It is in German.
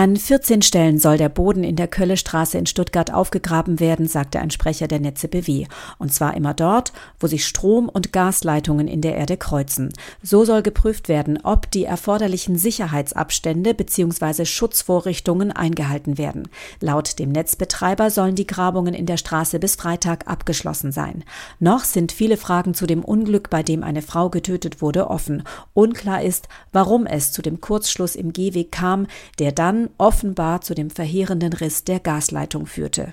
An 14 Stellen soll der Boden in der Köllestraße in Stuttgart aufgegraben werden, sagte ein Sprecher der Netze BW. Und zwar immer dort, wo sich Strom- und Gasleitungen in der Erde kreuzen. So soll geprüft werden, ob die erforderlichen Sicherheitsabstände bzw. Schutzvorrichtungen eingehalten werden. Laut dem Netzbetreiber sollen die Grabungen in der Straße bis Freitag abgeschlossen sein. Noch sind viele Fragen zu dem Unglück, bei dem eine Frau getötet wurde, offen. Unklar ist, warum es zu dem Kurzschluss im Gehweg kam, der dann offenbar zu dem verheerenden Riss der Gasleitung führte.